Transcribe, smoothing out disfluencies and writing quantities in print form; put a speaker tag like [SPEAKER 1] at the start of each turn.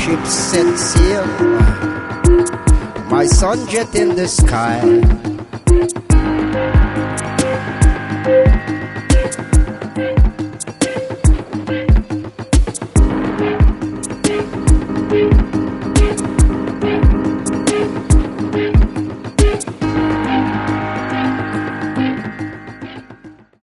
[SPEAKER 1] ships set sail, my sun jet in the sky.